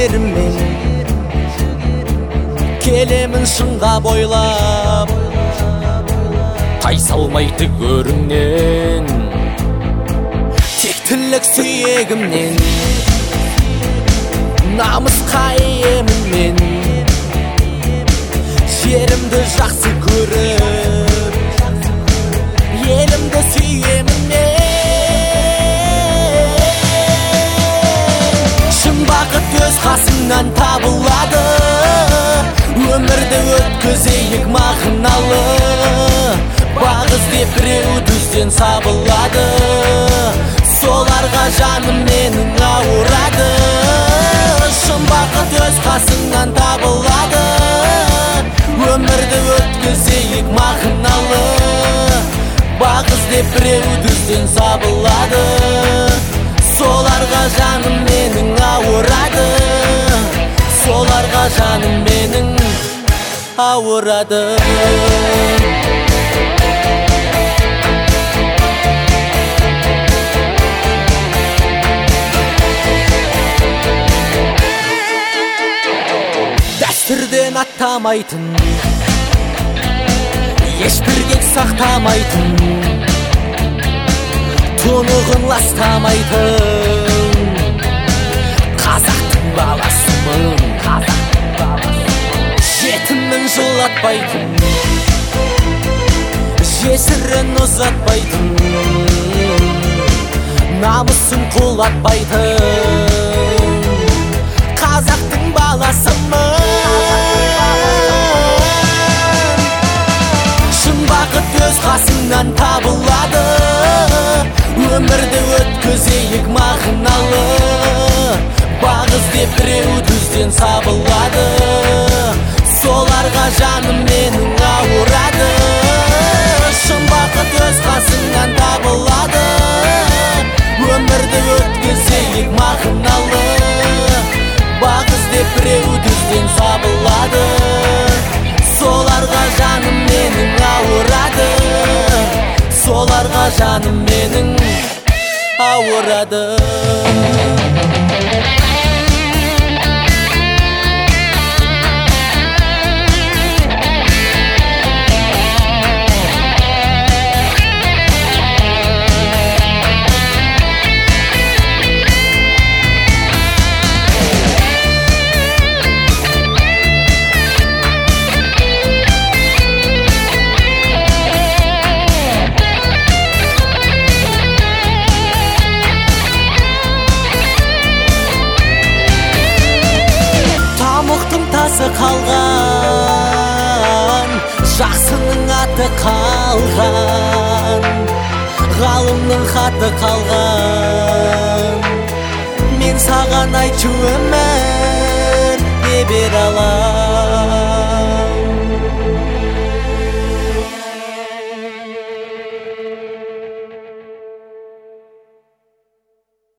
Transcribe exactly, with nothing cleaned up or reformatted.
жігеріммен келемін шыңға бойлап, тайсалмайды көріңнен, тектілік сүйегімнен, намысқа иемін мен, жерімді жақсы көріп, елімді сүйемін мен. Шын бақыт өз қасыңнан табылады, өмірді өткізейік мағыналы, бақ іздеп біреу түзден сабылады, соларға жаным менің ауырады. Шын бақыт өз қасыңнан табылады, өмірді өткізейік мағыналы, бақ іздеп біреу түзден сабылады, соларға жаным менің ауырады, соларға жаным менің ауырады. Дәстүрден аттамайтын, ешбір кек сақтамайтын, тұнығын ластамайтын, қазақтың баласымын, жетімін жылатпайтын, жесірін ұзатпайтын, намысын құлатпайтын, қазақтың баласымын. Шын бақыт өз қасыңнан табылады, өмірді өткізейік мағыналы, бақ іздеп біреу түзден сабылады, соларға жаным менің ауырады. Шын бақыт өз қасыңнан табылады, өмірді өткізейік мағыналы, бақ іздеп біреу түзден сабылады, соларға жаным менің ауырады, соларға жаным менің ауырады. Тасы қалған, жақсының аты қалған, ғалымның хаты қалған. Мен саған айтшы өмір не бере алам.